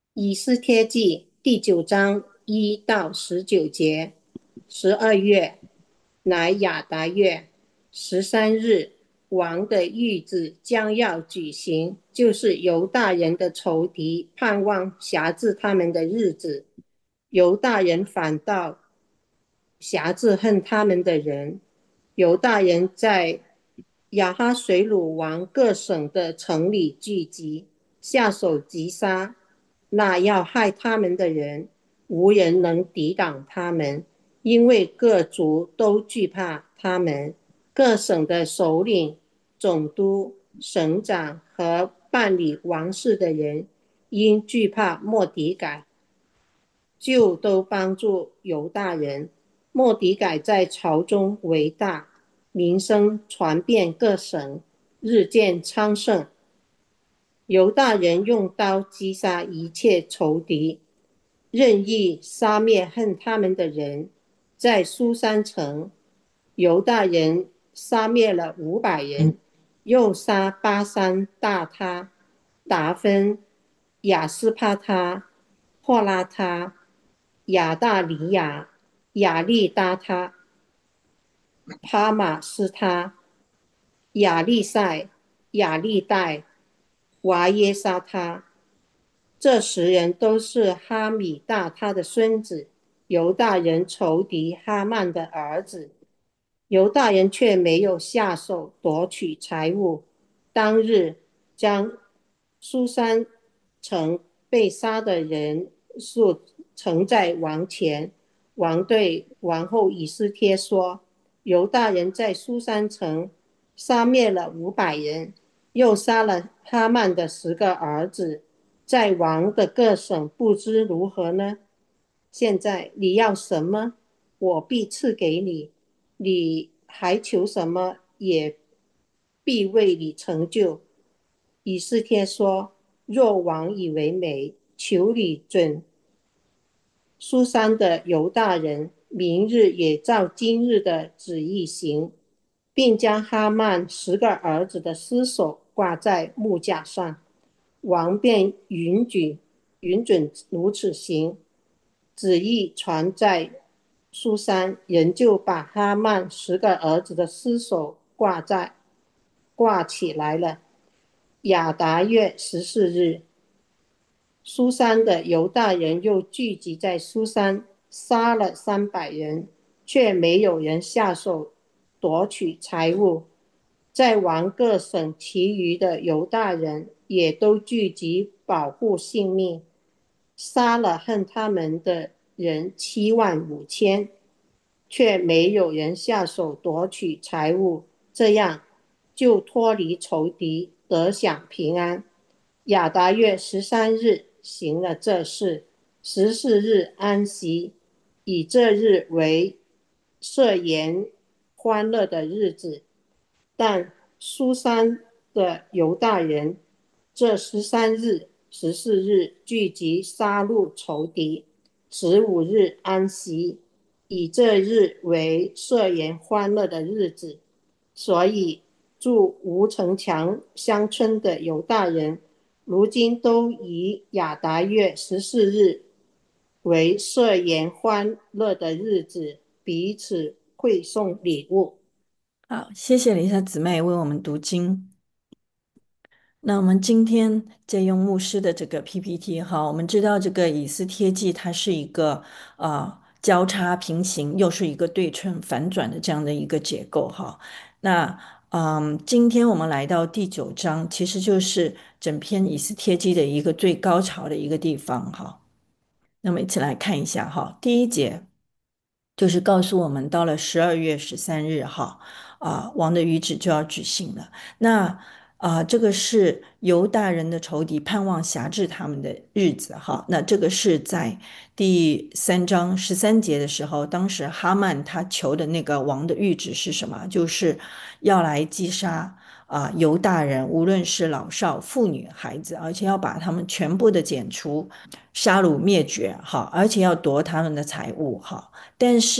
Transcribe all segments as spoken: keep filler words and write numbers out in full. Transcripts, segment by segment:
以斯帖记第九章一到十九节。十二月，乃亚达月十三日，王的谕旨将要举行，就是犹大人的仇敌盼望辖制他们的日子。犹大人反倒辖制恨他们的人。犹大人在亚哈水鲁王各省的城里聚集，下手击杀那要害他们的人，无人能抵挡他们，因为各族都惧怕他们。各省的首领、总督、省长和办理王事的人，因惧怕莫迪改，就都帮助犹大人。莫迪改在朝中为大，名声传遍各省，日渐昌盛。犹大人用刀击杀一切仇敌，任意杀灭恨他们的人。在苏山城，犹大人杀灭了五百人，又杀巴山大他、达芬、亚斯帕他、霍拉他、亚大利亚、亚利达他、帕马斯他、亚利塞、亚利代、瓦耶沙他。这十人都是哈米大他的孙子，犹大人仇敌哈曼的儿子。犹大人却没有下手夺取财物。当日将苏珊城被杀的人数呈在王前。王对王后以斯帖说：犹大人在苏珊城杀灭了五百人，又杀了哈曼的十个儿子。在王的各省不知如何呢？现在你要什么，我必赐给你；你还求什么，也必为你成就。以斯帖说：若王以为美，求你准书珊的犹大人明日也照今日的旨意行，并将哈曼十个儿子的尸首挂在木架上。王便允许允准如此行。旨意传在书珊，人就把哈曼十个儿子的尸首挂在挂起来了。亚达月十四日，苏珊的犹大人又聚集在苏珊，杀了三百人，却没有人下手夺取财物。在王各省其余的犹大人也都聚集保护性命，杀了恨他们的人七万五千，却没有人下手夺取财物，这样就脱离仇敌，得享平安。亚达月十三日行了这事，十四日安息，以这日为设筵欢乐的日子。但苏珊的犹大人这十三日、十四日聚集杀戮仇敌，十五日安息，以这日为设筵欢乐的日子。所以住吴城墙乡村的犹大人，如今都以亚达月十四日为设筵欢乐的日子，彼此馈送礼物。 好，谢谢李莎姊妹为我们读经。那我们今天借用牧师的这个 P P T 哈，我们知道这个以斯帖记它是一个呃交叉平行，又是一个对称反转的这样的一个结构哈。那嗯，今天我们来到第九章，其实就是整篇以斯帖记的一个最高潮的一个地方哈。那么一起来看一下哈，第一节就是告诉我们，到了十二月十三日哈，啊，王的谕旨就要举行了。那啊，这个是犹大人的仇敌盼望辖制他们的日子哈。那这个是在第三章十三节的时候，当时哈曼他求的那个王的谕旨是什么？就是要来击杀啊犹大人，无论是老少、妇女、孩子，而且要把他们全部的剪除、杀戮灭绝哈，而且要夺他们的财物哈。但是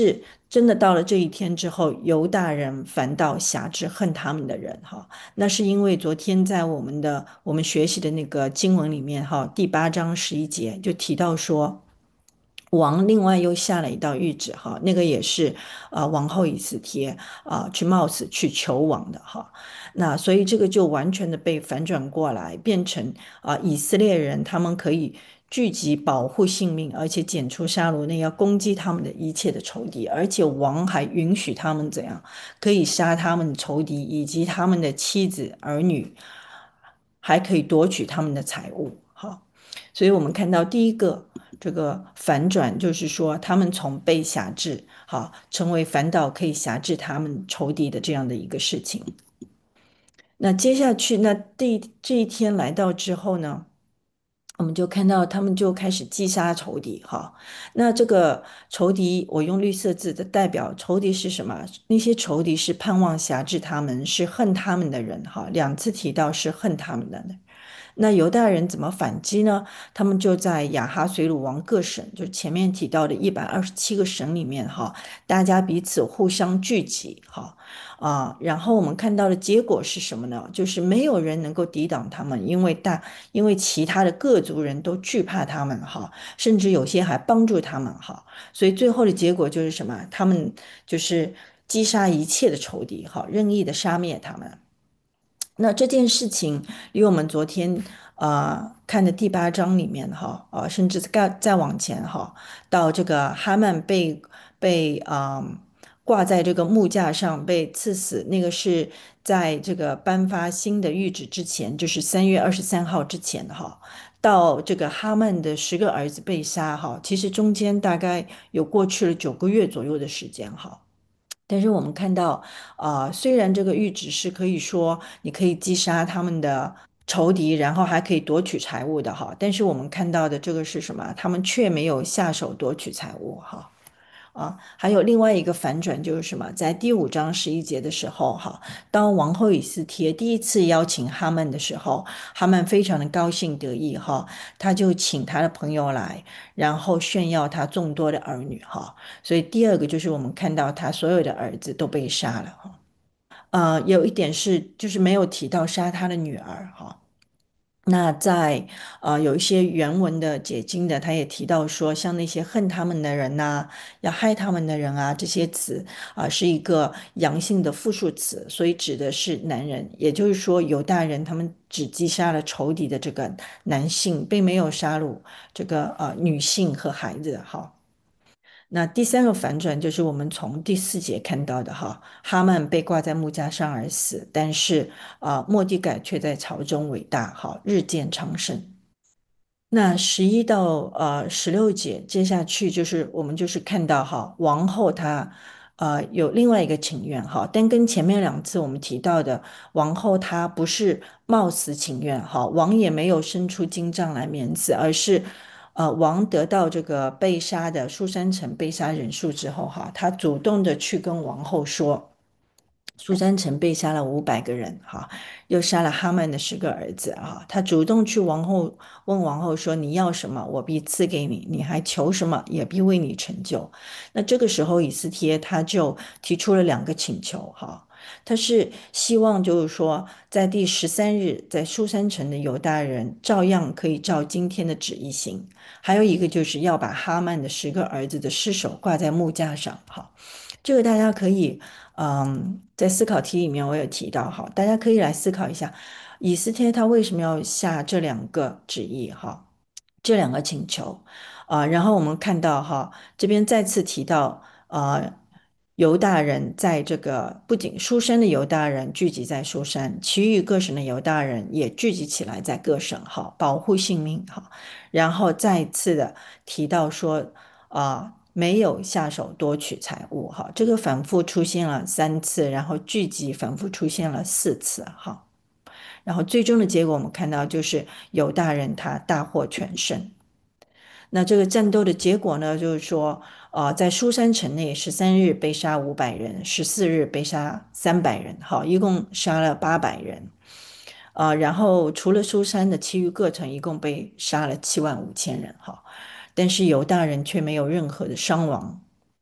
真的到了这一天之后，犹大人反倒辖制恨他们的人哈，那是因为昨天在我们的我们学习的那个经文里面哈，第八章十一节就提到说。王另外又下了一道谕旨哈，那个也是啊、呃王后以斯帖啊、去冒死去求王的哈，那所以这个就完全的被反转过来，变成啊、以色列人他们可以聚集保护性命，而且剪除杀戮那要攻击他们的一切的仇敌，而且王还允许他们怎样可以杀他们仇敌以及他们的妻子儿女，还可以夺取他们的财物哈。所以我们看到第一个这个反转，就是说他们从被辖制，好，成为反倒可以辖制他们仇敌的这样的一个事情。那接下去，那第这一天来到之后呢，我们就看到他们就开始击杀仇敌，哈。那这个仇敌，我用绿色字的代表仇敌是什么？那些仇敌是盼望辖制他们，是恨他们的人，哈。两次提到是恨他们的人。那犹大人怎么反击呢？他们就在亚哈随鲁王各省，就是前面提到的一百二十七个省里面，哈，大家彼此互相聚集，哈啊，然后我们看到的结果是什么呢？就是没有人能够抵挡他们，因为大，因为其他的各族人都惧怕他们，哈，甚至有些还帮助他们，哈，所以最后的结果就是什么？他们就是击杀一切的仇敌，哈，任意的杀灭他们。那这件事情离我们昨天呃看的第八章里面哈，呃，甚至再再往前哈，到这个哈曼被被啊、呃挂在这个木架上被刺死，那个是在这个颁发新的谕旨之前，就是三月二十三号之前哈。到这个哈曼的十个儿子被杀哈，其实中间大概有过去了九个月左右的时间哈。但是我们看到，啊，虽然这个谕旨是可以说你可以击杀他们的仇敌，然后还可以夺取财物的哈，但是我们看到的这个是什么？他们却没有下手夺取财物哈。啊，还有另外一个反转就是什么？在第五章十一节的时候，哈，当王后以斯帖第一次邀请哈曼的时候，哈曼非常的高兴得意，哈，他就请他的朋友来，然后炫耀他众多的儿女，哈，所以第二个就是我们看到他所有的儿子都被杀了，哈，呃，有一点是就是没有提到杀他的女儿，哈。那在呃有一些原文的解经的，他也提到说，像那些恨他们的人呐、要害他们的人啊，这些词啊、是一个阳性的复数词，所以指的是男人，也就是说犹大人他们只击杀了仇敌的这个男性，并没有杀戮这个呃女性和孩子。哈，那第三个反转就是我们从第四节看到的哈，哈曼被挂在木架上而死，但是啊、呃末底改却在朝中伟大，哈，日渐昌盛。那十一到呃十六节，接下去就是我们就是看到哈，王后她呃有另外一个请愿哈，但跟前面两次我们提到的王后她不是冒死请愿哈，王也没有伸出金杖来免死，而是呃王得到这个被杀的苏珊城被杀人数之后哈，他主动的去跟王后说。苏珊城被杀了五百个人，哈，又杀了哈曼的十个儿子，哈，他主动去王后问王后说：“你要什么，我必赐给你；你还求什么，也必为你成就。”那这个时候，以斯帖他就提出了两个请求，哈，他是希望就是说，在第十三日，在苏珊城的犹大人照样可以照今天的旨意行；还有一个就是要把哈曼的十个儿子的尸首挂在木架上，哈。这个大家可以，嗯，在思考题里面我有提到哈，大家可以来思考一下，以斯帖他为什么要下这两个旨意哈，这两个请求啊，然后我们看到哈，这边再次提到呃，犹大人在这个不仅书珊的犹大人聚集在书珊，其余各省的犹大人也聚集起来在各省哈，保护性命哈，然后再一次的提到说。啊、没有下手夺取财物，哈，这个反复出现了三次，然后聚集反复出现了四次，哈，然后最终的结果我们看到就是犹大人他大获全胜。那这个战斗的结果呢，就是说，呃，在苏珊城内十三日被杀五百人，十四日被杀三百人，好，一共杀了八百人。呃，然后除了苏珊的其余各城，一共被杀了七万五千人，哈，但是犹大人却没有任何的伤亡。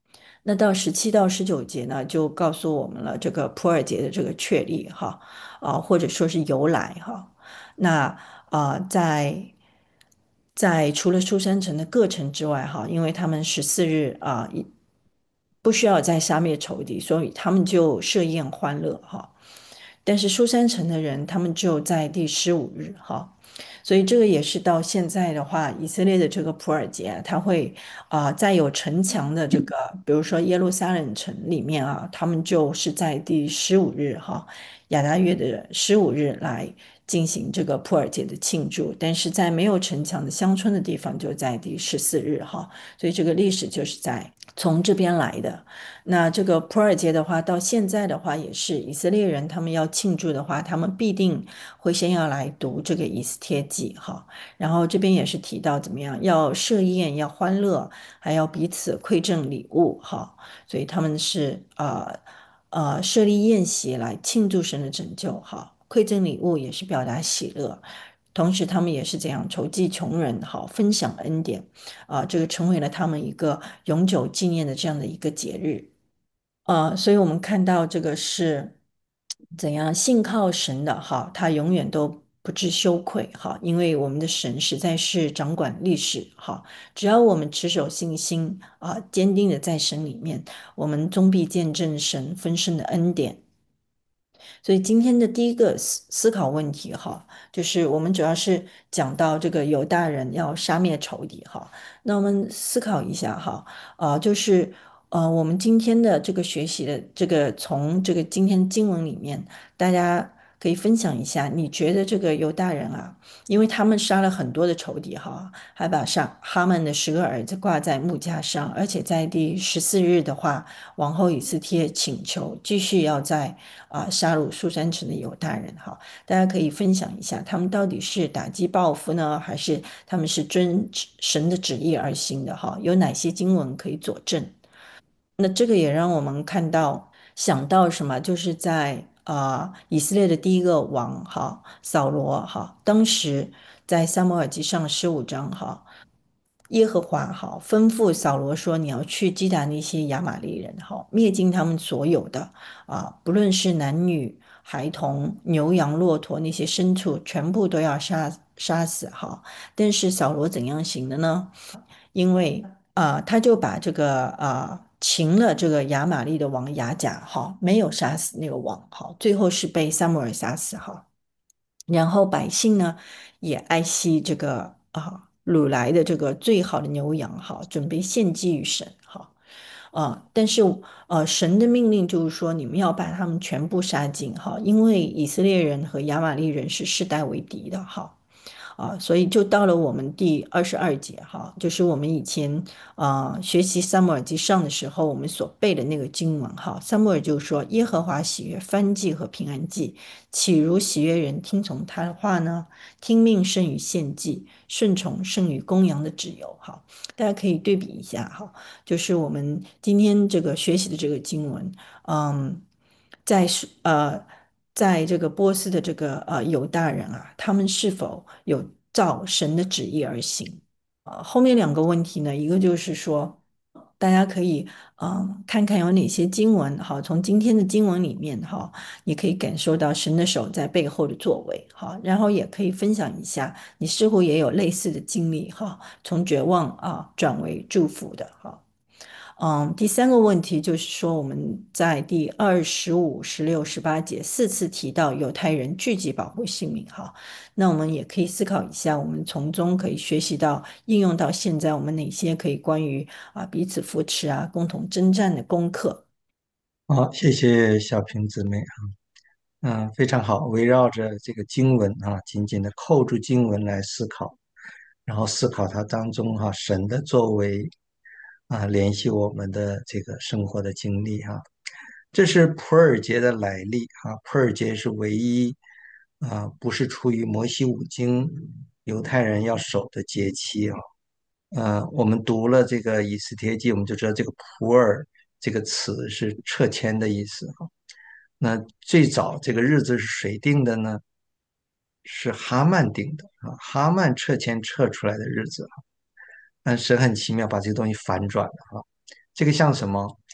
那到十七到十九节呢，就告诉我们了这个普尔节的这个确立哈，啊、或者说是由来哈。那啊、在在除了苏珊城的各城之外哈，因为他们十四日啊、一不需要再杀灭仇敌，所以他们就设宴欢乐哈。但是苏珊城的人，他们就在第十五日哈，所以这个也是到现在的话，以色列的这个普尔节啊，它会啊、在有城墙的这个，比如说耶路撒冷城里面啊，他们就是在第十五日哈，亚达月的十五日来进行这个普尔节的庆祝，但是在没有城墙的乡村的地方，就在第十四日哈，所以这个历史就是在从这边来的。那这个普尔节的话，到现在的话也是以色列人他们要庆祝的话，他们必定会先要来读这个以斯帖记哈。然后这边也是提到怎么样，要设宴，要欢乐，还要彼此馈赠礼物哈。所以他们是啊呃呃设立宴席来庆祝神的拯救哈。馈赠礼物也是表达喜乐，同时他们也是这样筹济穷人哈，分享恩典啊、这个成为了他们一个永久纪念的这样的一个节日。呃，所以我们看到这个是怎样信靠神的哈，他永远都不知羞愧哈，因为我们的神实在是掌管历史哈，只要我们持守信心啊，坚定的在神里面，我们终必见证神丰盛的恩典。所以今天的第一个思思考问题哈，就是我们主要是讲到这个犹大人要杀灭仇敌哈，那我们思考一下哈，啊、就是呃，我们今天的这个学习的这个从这个今天经文里面，大家可以分享一下，你觉得这个犹大人啊，因为他们杀了很多的仇敌哈，还把杀哈曼的十个儿子挂在木架上，而且在第十四日的话，王后以斯帖请求继续要在啊、杀戮苏珊城的犹大人哈，大家可以分享一下，他们到底是打击报复呢，还是他们是遵神的旨意而行的哈？有哪些经文可以佐证？那这个也让我们看到想到什么，就是在啊、以色列的第一个王哈扫罗哈，当时在撒母耳记上十五章哈。耶和华好吩咐扫罗说：“你要去击打那些亚玛力人，好灭尽他们所有的啊，不论是男女、孩童、牛羊、骆驼那些牲畜，全部都要杀杀死。哈，但是扫罗怎样行的呢？因为啊，他就把这个啊擒了这个亚玛力的王亚甲，哈，没有杀死那个王，哈，最后是被撒母耳杀死，哈。然后百姓呢也爱惜这个啊掳来的这个最好的牛羊，哈，准备献祭于神，哈。啊，但是呃，神的命令就是说，你们要把他们全部杀尽，哈，因为以色列人和亚玛力人是世代为敌的，哈。啊，所以就到了我们第二十二节哈，就是我们以前啊、学习撒母耳记上的时候，我们所背的那个经文哈。撒母耳就说：“耶和华喜悦燔祭和平安祭，岂如喜悦人听从他的话呢？听命胜于献祭，顺从胜于公羊的脂油。”哈，大家可以对比一下哈，就是我们今天这个学习的这个经文，嗯，在是呃。在这个波斯的这个呃犹大人啊，他们是否有照神的旨意而行？呃，后面两个问题呢，一个就是说，大家可以嗯、呃看看有哪些经文，好，从今天的经文里面哈，你可以感受到神的手在背后的作为，好，然后也可以分享一下，你似乎也有类似的经历哈，从绝望啊转为祝福的哈。嗯，第三个问题就是说，我们在第二十五、十六、十八节四次提到犹太人聚集保护性命，哈，那我们也可以思考一下，我们从中可以学习到应用到现在，我们哪些可以关于啊彼此扶持啊、共同征战的功课。 好，谢谢小平姊妹啊，嗯，非常好，围绕着这个经文啊，紧紧的扣住经文来思考，然后思考它当中哈、神的作为啊，联系我们的这个生活的经历哈、这是普尔节的来历啊，普尔节是唯一啊不是出于摩西五经犹太人要守的节期啊。呃，我们读了这个以斯帖记，我们就知道这个普尔这个词是撤迁的意思哈。那最早这个日子是谁定的呢？是哈曼定的啊，哈曼撤迁撤出来的日子哈。但神很奇妙，把这个东西反转了哈。这个像什么？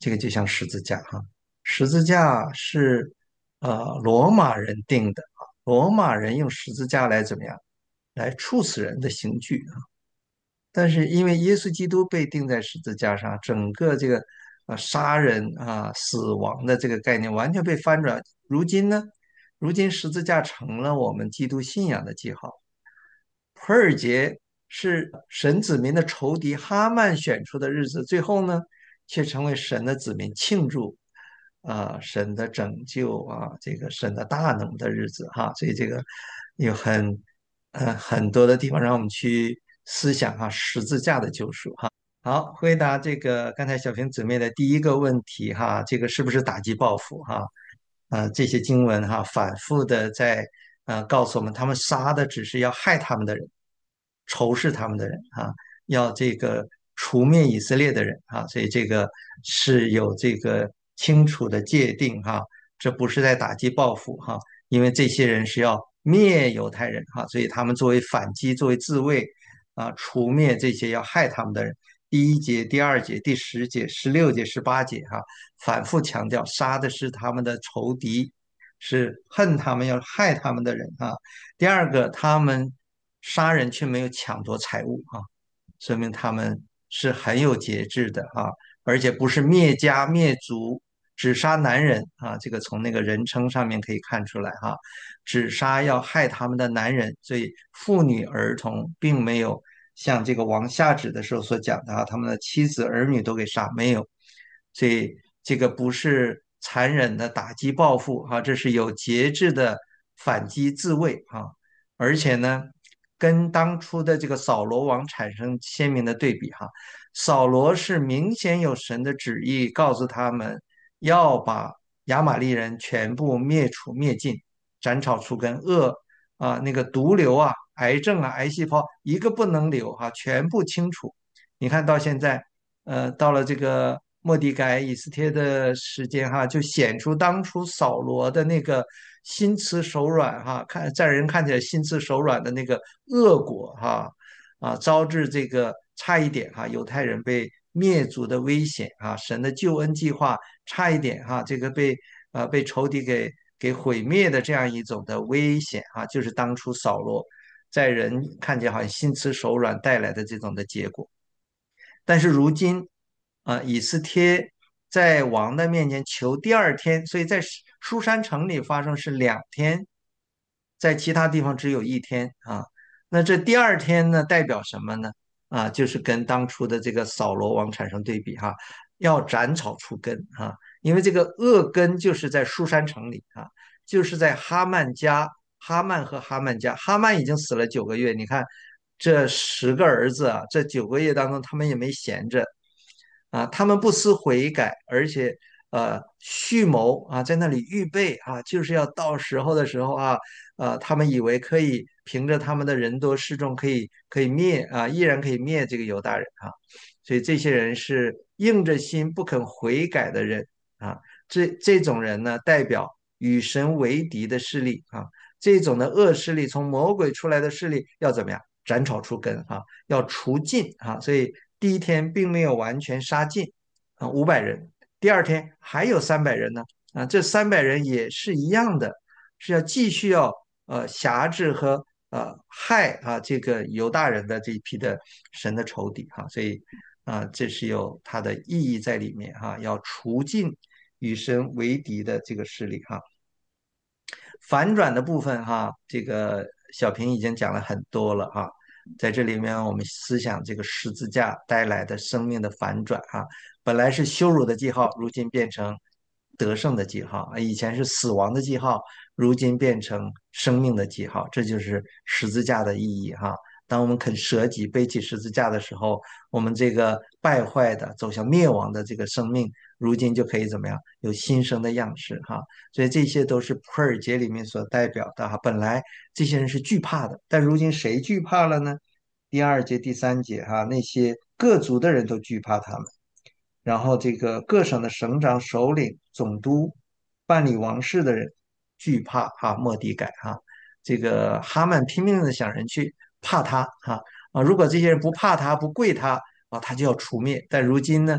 这个就像十字架哈，十字架是呃罗马人定的啊，罗马人用十字架来怎么样，来处死人的刑具啊。但是因为耶稣基督被钉在十字架上，整个这个呃杀人啊死亡的这个概念完全被翻转。如今呢，如今十字架成了我们基督信仰的记号。普尔节是神子民的仇敌哈曼选出的日子，最后呢，却成为神的子民庆祝啊、神的拯救啊，这个神的大能的日子哈。所以这个有很呃很多的地方让我们去思想哈十字架的救赎哈。好，回答这个刚才小平姊妹的第一个问题哈，这个是不是打击报复哈？啊，这些经文哈反复的在呃告诉我们，他们杀的只是要害他们的人，仇视他们的人啊，要这个除灭以色列的人啊，所以这个是有这个清楚的界定哈，这不是在打击报复哈，因为这些人是要灭犹太人哈，所以他们作为反击，作为自卫啊，除灭这些要害他们的人。第一节、第二节、第十节、十六节、十八节哈，反复强调杀的是他们的仇敌，是恨他们要害他们的人啊。第二个，他们杀人却没有抢夺财物啊，说明他们是很有节制的啊，而且不是灭家灭族，只杀男人啊，这个从那个人称上面可以看出来哈，只杀要害他们的男人，所以妇女儿童并没有像这个王下旨的时候所讲的啊，他们的妻子儿女都给杀，没有，所以这个不是残忍的打击报复啊，这是有节制的反击自卫啊，而且呢。跟当初的这个扫罗王产生鲜明的对比哈，扫罗是明显有神的旨意，告诉他们要把亚玛力人全部灭除灭尽，斩草除根，恶啊那个毒瘤啊、癌症啊、癌细胞一个不能留哈、全部清除。你看到现在，呃，到了这个末底改、以斯帖的时间哈，就显出当初扫罗的那个心慈手软哈，看在人看起来心慈手软的那个恶果哈，啊，招致这个差一点哈，犹太人被灭族的危险啊，神的救恩计划差一点哈，这个被啊被仇敌给给毁灭的这样一种的危险啊，就是当初扫罗在人看起来好像心慈手软带来的这种的结果。但是如今啊，以斯帖在王的面前求第二天，所以在书山城里发生是两天，在其他地方只有一天啊。那这第二天呢，代表什么呢？啊，就是跟当初的这个扫罗王产生对比哈，要斩草除根啊，因为这个恶根就是在书山城里啊，就是在哈曼家，哈曼和哈曼家，哈曼已经死了九个月，你看这十个儿子啊，这九个月当中他们也没闲着，啊，他们不思悔改，而且呃蓄谋啊，在那里预备啊，就是要到时候的时候啊，呃，他们以为可以凭着他们的人多势众可以可以灭啊，依然可以灭这个犹大人啊，所以这些人是硬着心不肯悔改的人啊，这这种人呢，代表与神为敌的势力啊，这种的恶势力，从魔鬼出来的势力要怎么样？斩草除根啊，要除尽啊，所以第一天并没有完全杀尽啊五百人，第二天还有三百人呢啊，这三百人也是一样的，是要继续要呃辖制和呃害啊这个犹大人的这一批的神的仇敌哈、啊，所以啊这是有它的意义在里面哈、啊，要除尽与神为敌的这个势力哈、啊。反转的部分哈，这个小平已经讲了很多了哈，在这里面我们思想这个十字架带来的生命的反转哈，本来是羞辱的记号，如今变成得胜的记号，以前是死亡的记号，如今变成生命的记号，这就是十字架的意义哈。当我们肯舍己背起十字架的时候，我们这个败坏的走向灭亡的这个生命，如今就可以怎么样？有新生的样式哈。所以这些都是普尔节里面所代表的哈。本来这些人是惧怕的，但如今谁惧怕了呢？第二节、第三节哈，那些各族的人都惧怕他们，然后这个各省的省长、首领、总督、办理王事的人惧怕哈莫迪改哈，这个哈曼拼命的想人去怕他哈啊，如果这些人不怕他、不跪他啊，他就要除灭。但如今呢，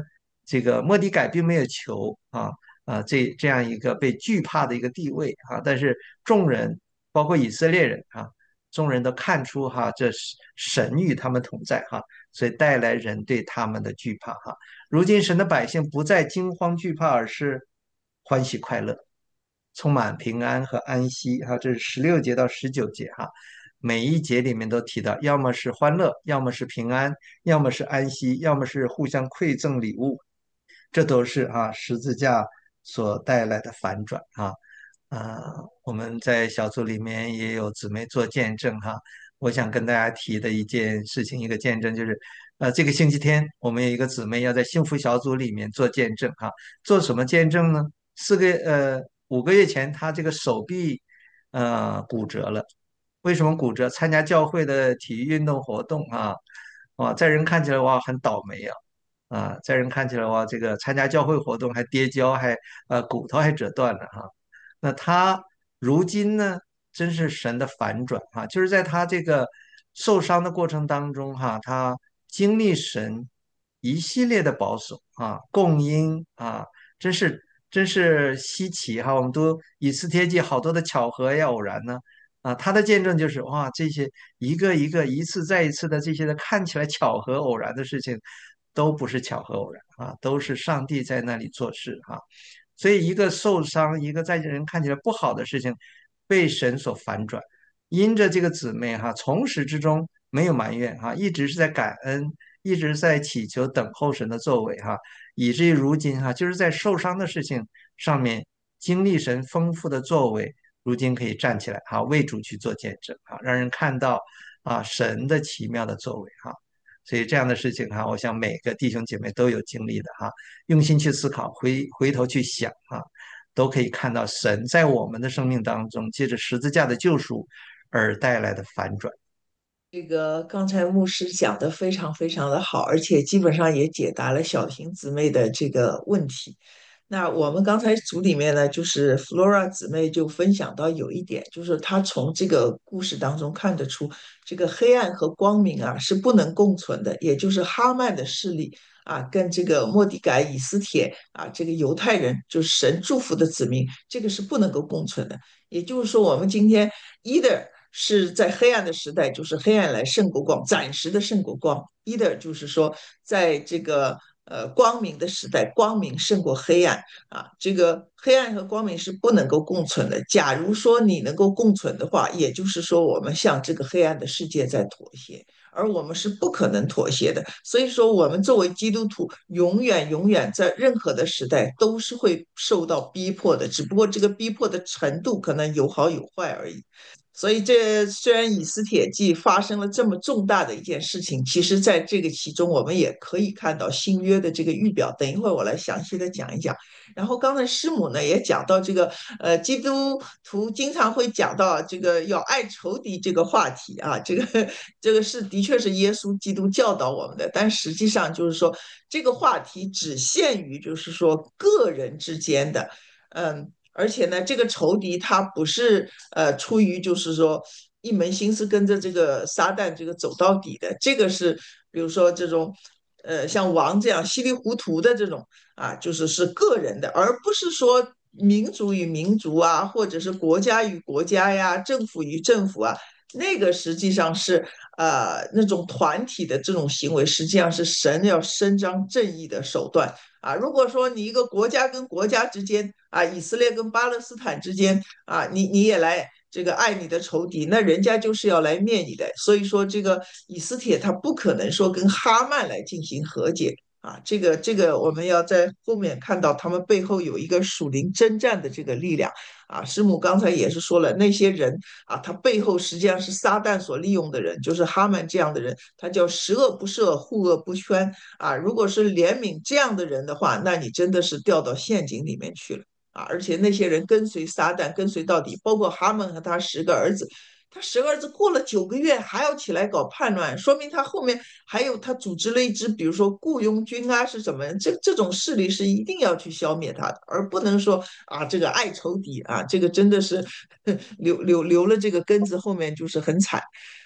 这个末底改并没有求啊啊这这样一个被惧怕的一个地位啊，但是众人包括以色列人啊，众人都看出哈，这是神与他们同在哈，所以带来人对他们的惧怕哈。如今神的百姓不再惊慌惧怕，而是欢喜快乐，充满平安和安息哈。这是十六节到十九节哈，每一节里面都提到，要么是欢乐，要么是平安，要么是安息，要么是互相馈赠礼物，这都是啊十字架所带来的反转啊。啊，我们在小组里面也有姊妹做见证哈。我想跟大家提的一件事情，一个见证就是，呃，这个星期天我们有一个姊妹要在幸福小组里面做见证哈。做什么见证呢？四个呃五个月前，她这个手臂呃骨折了。为什么骨折？参加教会的体育运动活动啊，啊，在人看起来哇很倒霉啊。啊，在人看起来哇，这个参加教会活动还跌跤，还呃骨头还折断了哈。那他如今呢，真是神的反转哈，就是在他这个受伤的过程当中哈，他经历神一系列的保守啊、供应啊，真是真是稀奇哈。我们都以斯帖记好多的巧合呀、偶然呢。啊，他的见证就是哇，这些一个一个、一次再一次的这些的看起来巧合偶然的事情，都不是巧合偶然啊，都是上帝在那里做事哈。所以，一个受伤，一个在人看起来不好的事情，被神所反转，因着这个姊妹哈，从始至终没有埋怨哈，一直是在感恩，一直在祈求等候神的作为哈，以至于如今哈，就是在受伤的事情上面经历神丰富的作为。如今可以站起来哈，为主去做见证哈，让人看到啊神的奇妙的作为哈。所以这样的事情哈，我想每个弟兄姐妹都有经历的哈，用心去思考，回回头去想啊，都可以看到神在我们的生命当中，借着十字架的救赎而带来的反转。 这个刚才牧师讲的非常非常的好，而且基本上也解答了小婷姊妹的这个问题。那我们刚才组里面呢，就是 Flora 姊妹就分享到有一点，就是她从这个故事当中看得出，这个黑暗和光明啊是不能共存的，也就是哈曼的势力啊，跟这个末底改、以斯帖啊，这个犹太人就是神祝福的子民，这个是不能够共存的。也就是说，我们今天 either 是在黑暗的时代，就是黑暗来胜过光，暂时的胜过光；either 就是说，在这个呃光明的时代，光明胜过黑暗啊。这个黑暗和光明是不能够共存的。假如说你能够共存的话，也就是说我们向这个黑暗的世界在妥协。而我们是不可能妥协的，所以说我们作为基督徒，永远永远在任何的时代都是会受到逼迫的，只不过这个逼迫的程度可能有好有坏而已。所以这虽然以斯帖记发生了这么重大的一件事情，其实在这个其中我们也可以看到新约的这个预表。等一会儿我来详细的讲一讲。然后刚才师母呢也讲到这个，呃，基督徒经常会讲到这个要爱仇敌这个话题啊，这个这个是的确是耶稣基督教导我们的，但实际上就是说这个话题只限于就是说个人之间的，嗯。而且呢，这个仇敌他不是呃出于就是说一门心思跟着这个撒旦这个走到底的，这个是比如说这种呃像王这样稀里糊涂的这种啊，就是是个人的，而不是说民族与民族啊，或者是国家与国家呀，政府与政府啊，那个实际上是呃那种团体的这种行为，实际上是神要伸张正义的手段。啊，如果说你一个国家跟国家之间啊，以色列跟巴勒斯坦之间啊，你你也来这个爱你的仇敌，那人家就是要来灭你的。所以说，这个以斯帖他不可能说跟哈曼来进行和解啊，这个这个我们要在后面看到他们背后有一个属灵征战的这个力量啊。师母刚才也是说了，那些人啊，他背后实际上是撒旦所利用的人，就是哈曼这样的人，他叫十恶不赦，护恶不宣啊。如果是怜悯这样的人的话，那你真的是掉到陷阱里面去了啊！而且那些人跟随撒旦，跟随到底，包括哈曼和他十个儿子。他十个儿子过了九个月还要起来搞叛乱，说明他后面还有他组织了一支，比如说雇佣军啊，是什么？这这种势力是一定要去消灭他的，而不能说啊这个爱仇敌啊，这个真的是留留留了这个根子，后面就是很惨。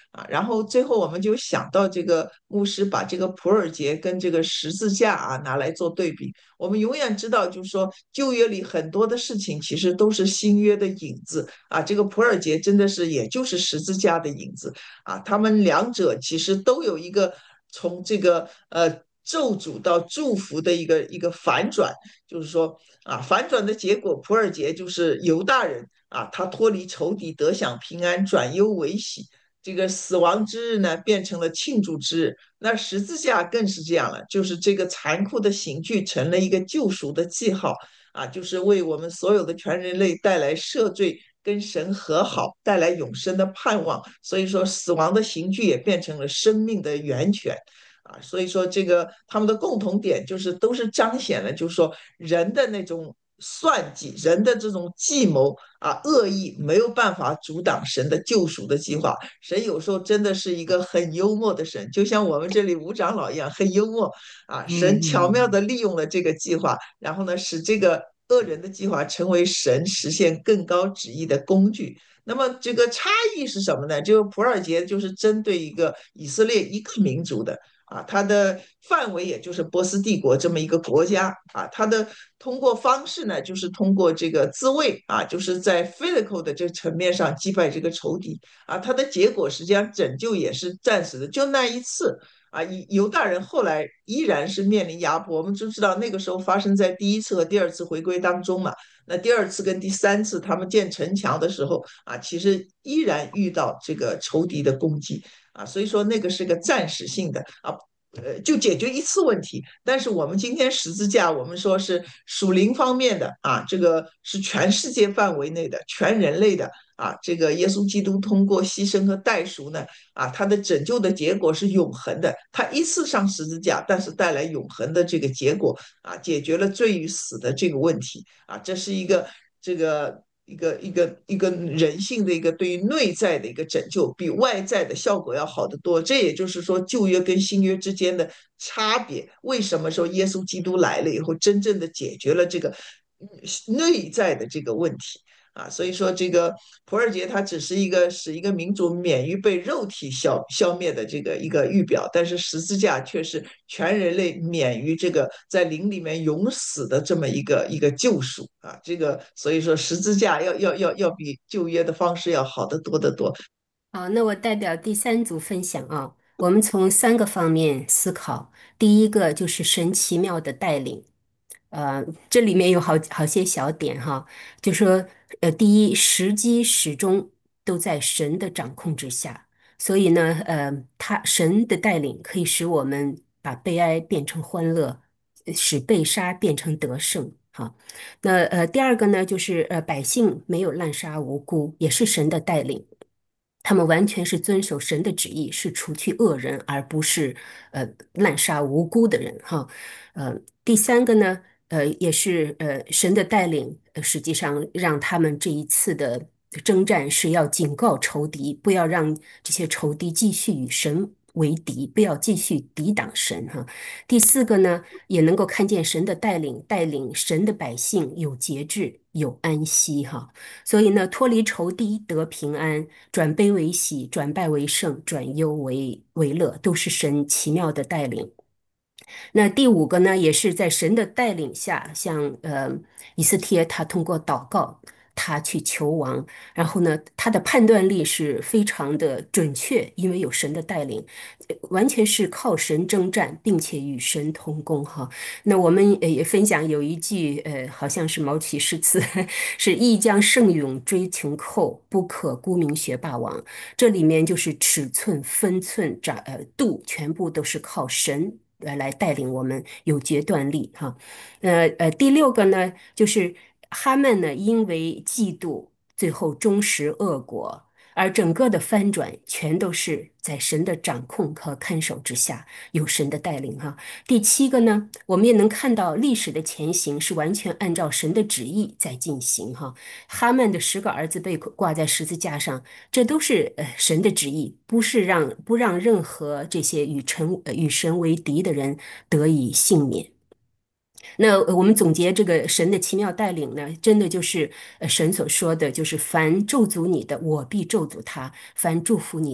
啊。然后最后我们就想到这个牧师把这个普尔节跟这个十字架啊拿来做对比，我们永远知道，就是说旧约里很多的事情其实都是新约的影子啊。这个普尔节真的是也就是十字架的影子啊，他们两者其实都有一个从这个呃咒诅到祝福的一个一个反转，就是说啊，反转的结果，普尔节就是犹大人啊，他脱离仇敌，得享平安，转忧为喜。这个死亡之日呢，变成了庆祝之日。那十字架更是这样了，就是这个残酷的刑具成了一个救赎的记号啊，就是为我们所有的全人类带来赦罪，跟神和好，带来永生的盼望。所以说，死亡的刑具也变成了生命的源泉。啊，所以说这个他们的共同点就是都是彰显了，就是说人的那种算计，人的这种计谋啊，恶意没有办法阻挡神的救赎的计划。神有时候真的是一个很幽默的神，就像我们这里吴长老一样，很幽默啊。神巧妙嗯的利用了这个计划，然后呢，使这个恶人的计划成为神实现更高旨意的工具。那么这个差异是什么呢？就是普尔节就是针对一个以色列一个民族的。啊，它的范围也就是波斯帝国这么一个国家啊，它的通过方式呢，就是通过这个自卫啊，就是在 physical 的这个层面上击败这个仇敌啊，它的结果实际上拯救也是暂时的，就那一次啊，犹大人后来依然是面临压迫，我们就知道那个时候发生在第一次和第二次回归当中嘛，那第二次跟第三次他们建城墙的时候啊，其实依然遇到这个仇敌的攻击。啊，所以说那个是个暂时性的啊，呃，就解决一次问题。但是我们今天十字架，我们说是属灵方面的啊，这个是全世界范围内的、全人类的啊。这个耶稣基督通过牺牲和代赎呢，啊，他的拯救的结果是永恒的。他一次上十字架，但是带来永恒的这个结果啊，解决了罪与死的这个问题啊，这是一个这个。一个一个一个人性的一个对于内在的一个拯救，比外在的效果要好得多。这也就是说，旧约跟新约之间的差别。为什么说耶稣基督来了以后，真正的解决了这个内在的这个问题？啊，所以说这个普尔节它只是一个使一个民族免于被肉体消消灭的这个一个预表，但是十字架却是全人类免于这个在灵里面永死的这么一个一个救赎啊。这个所以说十字架要要要要比旧约的方式要好得多得多。 好，那我代表第三组分享啊。我们从三个方面思考。第一个就是神奇妙的带领，呃，这里面有好好些小点哈，就说，呃，第一，时机始终都在神的掌控之下，所以呢，呃，他神的带领可以使我们把悲哀变成欢乐，呃使被杀变成得胜。哈，那呃，第二个呢，就是呃，百姓没有滥杀无辜，也是神的带领。他们完全是遵守神的旨意，是除去恶人，而不是呃滥杀无辜的人哈。呃，第三个呢，呃，也是呃神的带领，呃实际上让他们这一次的征战是要警告仇敌，不要让这些仇敌继续与神为敌，不要继续抵挡神哈。第四个呢，也能够看见神的带领，带领神的百姓有节制，有安息哈。所以呢，脱离仇敌得平安，转悲为喜，转败为胜，转忧为为乐，都是神奇妙的带领。那第五个呢，也是在神的带领下，像呃以斯帖他通过祷告，他去求王，然后呢，他的判断力是非常的准确，因为有神的带领，呃完全是靠神征战，并且与神同工哈。那我们呃也分享有一句呃，好像是毛启诗词，是“亦将胜勇追穷寇，不可沽名学霸王”。这里面就是尺寸、分寸、掌呃度，全部都是靠神。呃，来带领我们有决断力哈，呃呃，第六个呢，就是哈曼呢，因为嫉妒，最后终食恶果，而整个的翻转全都是在神的掌控和看守之下，有神的带领哈。第七个呢，我们也能看到历史的前行是完全按照神的旨意在进行哈。哈曼的十个儿子被挂在十字架上，这都是呃神的旨意，不是让不让任何这些与神呃与神为敌的人得以幸免。那呃我们总结这个神的奇妙带领呢，真的就是呃神所说的，就是凡咒诅你的，我必咒诅他；凡祝福你的，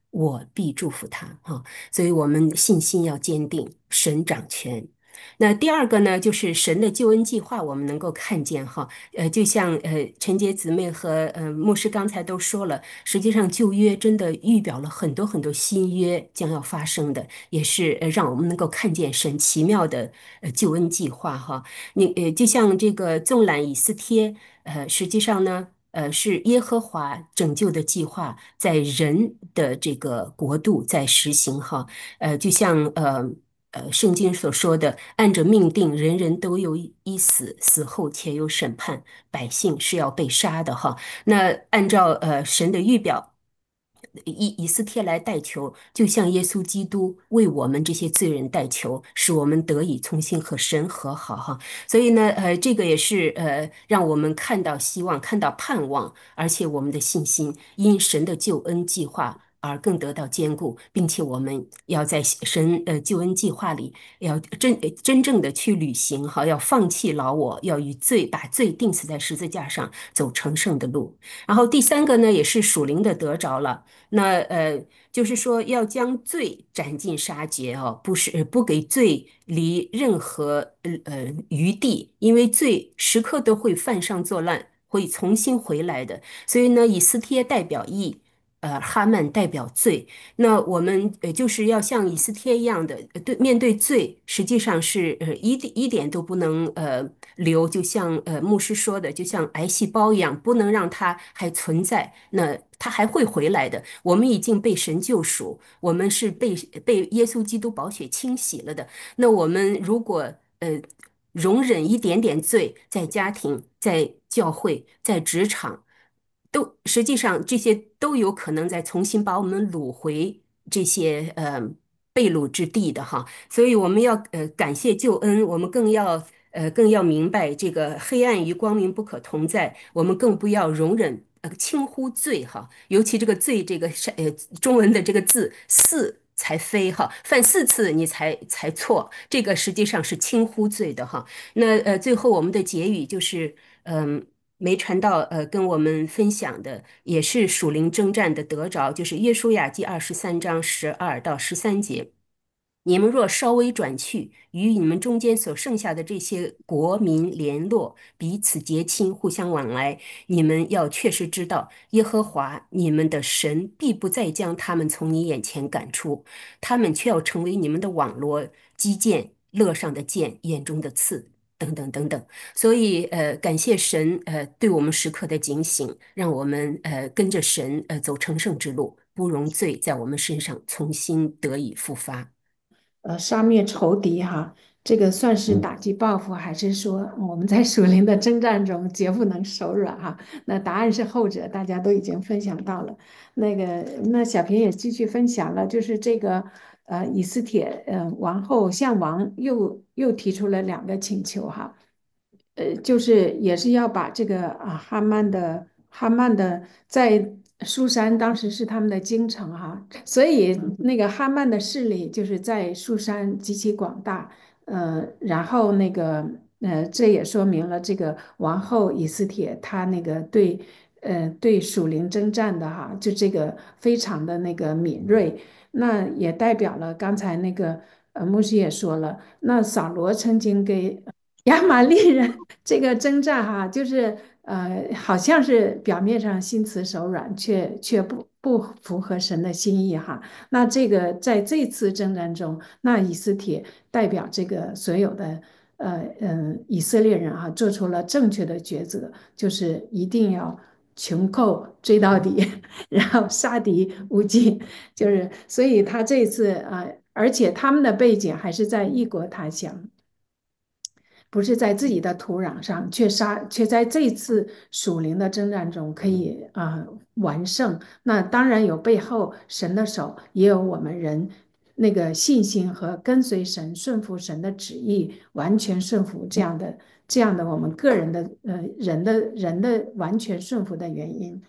我必祝福他哈。所以我们信心要坚定，神掌权。那第二个呢，就是神的救恩计划，我们能够看见哈，呃，就像呃陈杰姊妹和呃牧师刚才都说了，实际上旧约真的预表了很多很多新约将要发生的，也是呃让我们能够看见神奇妙的呃救恩计划哈。你呃就像这个纵览以斯帖，呃，实际上呢。呃，是耶和华拯救的计划在人的这个国度在实行哈，呃，就像呃呃圣经所说的，按着命定，人人都有一死，死后且有审判，百姓是要被杀的哈。那按照呃神的预表。以以斯帖来代求，就像耶稣基督为我们这些罪人代求，使我们得以重新和神和好哈。所以呢，呃，这个也是呃，让我们看到希望，看到盼望，而且我们的信心因神的救恩计划而更得到坚固，并且我们要在神呃救恩计划里，要真真正的去履行哈，要放弃老我，要与罪把罪钉死在十字架上，走成圣的路。然后第三个呢，也是属灵的得着了。那呃，就是说要将罪斩尽杀绝哦，不是不给罪离任何呃呃余地，因为罪时刻都会犯上作乱，会重新回来的。所以呢，以斯帖代表义。呃，哈曼代表罪，那我们呃就是要像以斯帖一样的，呃对面对罪，实际上是呃一点一点都不能呃留，就像呃牧师说的，就像癌细胞一样，不能让它还存在，那它还会回来的。我们已经被神救赎，我们是被被耶稣基督宝血清洗了的。那我们如果呃容忍一点点罪，在家庭、在教会、在职场。都实际上这些都有可能再重新把我们掳回这些呃被掳之地的哈，所以我们要呃感谢救恩，我们更要呃更要明白这个黑暗与光明不可同在，我们更不要容忍呃轻忽罪哈，尤其这个罪这个是呃中文的这个字四。才飞哈，犯四次你才才错，这个实际上是轻忽罪的哈。那呃，最后我们的结语就是，嗯、没传道呃跟我们分享的也是属灵征战的得着，就是约书亚记二十三章十二到十三节。你们若稍微转去，与你们中间所剩下的这些国民联络，彼此结亲，互相往来，你们要确实知道，耶和华你们的神必不再将他们从你眼前赶出，他们却要成为你们的网罗、击剑、勒上的剑、眼中的刺。等等等等，所以呃，感谢神呃对我们时刻的警醒，让我们呃跟着神呃走成圣之路，不容罪在我们身上重新得以复发。 呃，杀灭仇敌哈，这个算是打击报复，还是说我们在属灵的征战中绝不能手软哈？那答案是后者，大家都已经分享到了。那个，那小平也继续分享了，就是这个呃，以斯帖呃王后向王又又提出了两个请求哈。呃，就是也是要把这个啊哈曼的哈曼的在苏珊当时是他们的京城哈，所以那个哈曼的势力就是在苏珊极其广大，呃，然后那个呃，这也说明了这个王后以斯帖她那个对呃对属灵征战的哈，就这个非常的那个敏锐，那也代表了刚才那个呃牧师也说了，那扫罗曾经给亚玛力人这个征战哈，就是呃，好像是表面上心慈手软，却却不不符合神的心意哈。那这个在这次征战中，那以斯帖代表这个所有的呃嗯、呃、以色列人哈，做出了正确的抉择，就是一定要穷寇追到底，然后杀敌无尽，就是所以他这次啊、呃，而且他们的背景还是在异国他乡。不是在自己的土壤上，却杀，却在这次属灵的征战中可以啊、呃完胜。那当然有背后神的手，也有我们人那个信心和跟随神、顺服神的旨意，完全顺服这样的这样的我们个人的呃人的人的完全顺服的原因。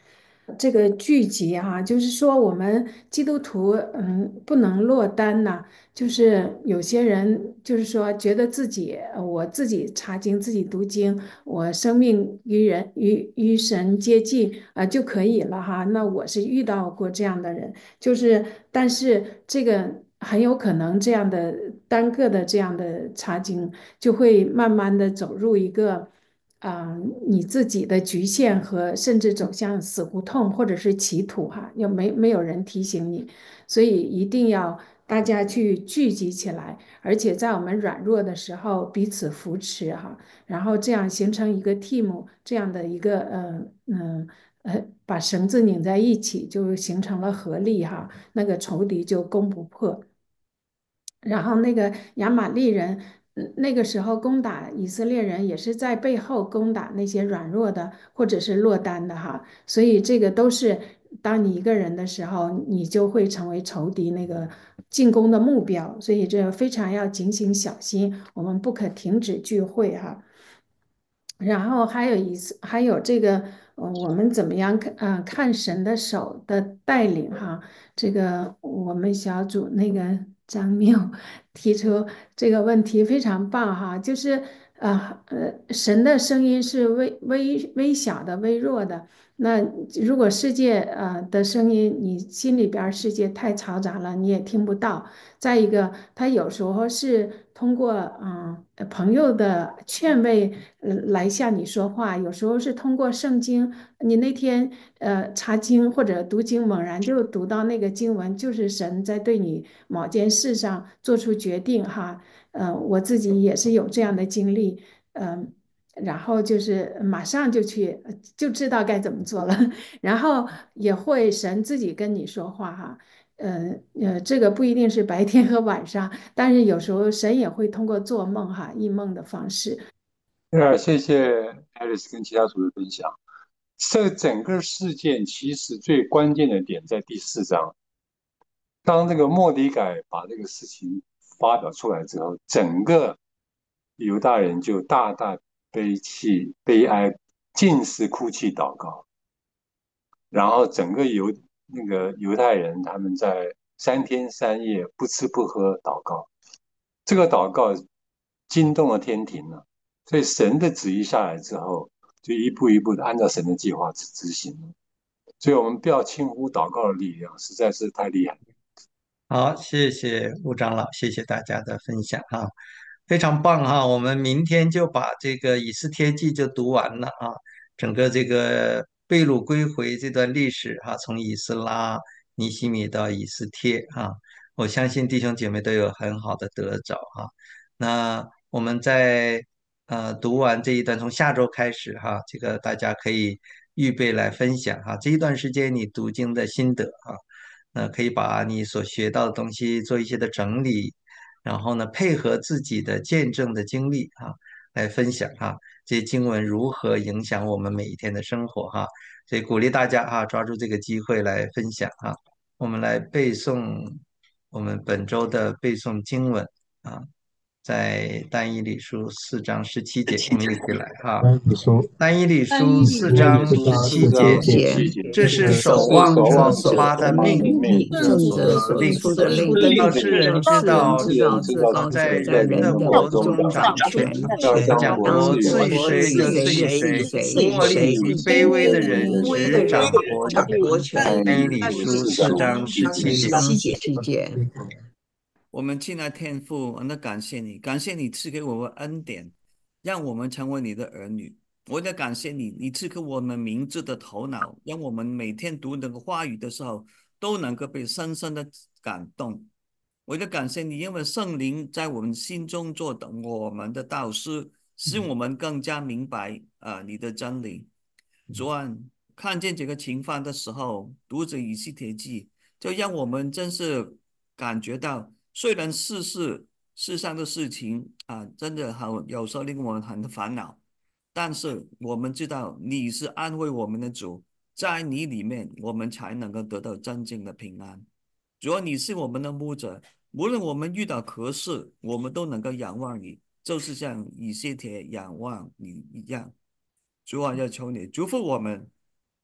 这个聚集哈、就是说我们基督徒嗯不能落单呐、就是有些人就是说觉得自己呃我自己查经自己读经，我生命与人与与神接近啊、就可以了哈。那我是遇到过这样的人，就是但是这个很有可能这样的单个的这样的查经就会慢慢的走入一个。啊、你自己的局限和甚至走向死胡同或者是歧途哈，又没没有人提醒你，所以一定要大家去聚集起来，而且在我们软弱的时候彼此扶持哈，然后这样形成一个 team 这样的一个呃嗯呃呃把绳子拧在一起，就形成了合力哈，那个仇敌就攻不破。然后那个亚玛力人，嗯那个时候攻打以色列人，也是在背后攻打那些软弱的或者是落单的哈，所以这个都是当你一个人的时候，你就会成为仇敌那个进攻的目标，所以这非常要警醒小心，我们不可停止聚会哈。然后还有一次，还有这个，呃，我们怎么样看，呃，看神的手的带领哈？这个我们小组那个张缪提出这个问题非常棒哈，就是呃呃，神的声音是微微微小的、微弱的。那如果世界呃的声音，你心里边儿世界太嘈杂了，你也听不到。再一个，他有时候是通过嗯、呃朋友的劝慰呃来向你说话，有时候是通过圣经。你那天呃查经或者读经，猛然就读到那个经文，就是神在对你某件事上做出决定哈。呃，我自己也是有这样的经历，嗯、然后就是马上就去就知道该怎么做了，然后也会神自己跟你说话哈。呃呃，这个不一定是白天和晚上，但是有时候神也会通过做梦哈、异梦的方式。 那谢谢 Alice 跟其他组的分享。这整个事件其实最关键的点在第四章，当这个莫迪改把这个事情发表出来之后，整个犹大人就大大悲泣、悲哀、尽是哭泣祷告，然后整个犹那个犹太人他们在三天三夜不吃不喝祷告，这个祷告惊动了天庭了，所以神的旨意下来之后，就一步一步的按照神的计划去执行了。所以我们不要轻忽祷告的力量，实在是太厉害了。 好，谢谢吴长老，谢谢大家的分享哈，非常棒哈。我们明天就把这个以斯帖记就读完了啊，整个这个被掳归回这段历史哈，从以斯拉、尼希米到以斯帖哈，我相信弟兄姐妹都有很好的得着哈。那我们在呃读完这一段，从下周开始哈，这个大家可以预备来分享哈，这一段时间你读经的心得哈。呃，可以把你所学到的东西做一些的整理，然后呢，配合自己的见证的经历啊，来分享哈，这些经文如何影响我们每一天的生活哈，所以鼓励大家哈，抓住这个机会来分享哈，我们来背诵我们本周的背诵经文啊，在但以理书四章十七节，我们一起来哈。 单你说， 但以理但以书四章十七节，这是守望者所发的命令，者所得的令，要使人知道主常在人的国中掌权，将国赐予谁就赐予谁，国里卑微的人执掌国权。但以理书四章十七节。 世界。 我们亲爱的天父，我们感谢你，感谢你赐给我们恩典，让我们成为你的儿女。我也感谢你，你赐给我们明智的头脑，让我们每天读那个话语的时候，都能够被深深的感动。我也感谢你，因为圣灵在我们心中做的我们的导师，使我们更加明白啊、呃、你的真理。主啊，看见这个情况的时候，读着以西结记，就让我们真是感觉到，虽然世事世上的事情啊，真的好有时候令我们很烦恼，但是我们知道你是安慰我们的主，在你里面我们才能够得到真正的平安。主啊，你是我们的牧者，无论我们遇到何事，我们都能够仰望你，就是像以西结仰望你一样。主啊，要求你祝福我们，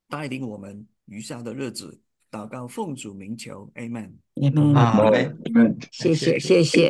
带领我们余下的日子。祷告奉主名求，Amen。 你们啊， 好， 没， 你们。 谢谢谢谢。